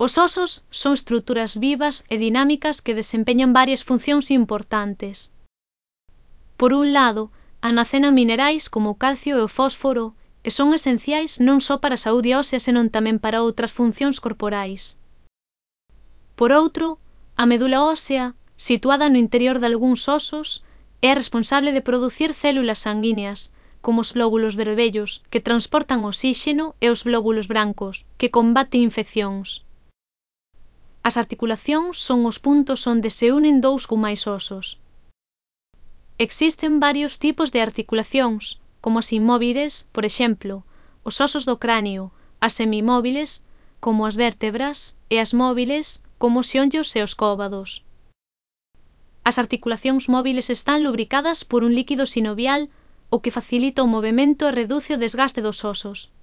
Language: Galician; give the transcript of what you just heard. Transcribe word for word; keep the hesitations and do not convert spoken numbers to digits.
Os osos son estruturas vivas e dinámicas que desempeñan varias funcións importantes. Por un lado, almacenan minerais como o calcio e o fósforo e son esenciais non só para a saúde ósea senón tamén para outras funcións corporais. Por outro, a medula ósea, situada no interior dalgúns osos, é a responsable de producir células sanguíneas, como os glóbulos vermellos, que transportan oxíxeno, e os glóbulos brancos, que combaten infeccións. As articulacións son os puntos onde se unen dous ou máis osos. Existen varios tipos de articulacións, como as inmóviles, por exemplo, os osos do cráneo, as semimóviles, como as vértebras, e as móviles, como os xeonllos e os cóbados. As articulacións móviles están lubricadas por un líquido sinovial o que facilita o movemento e reduce o desgaste dos osos.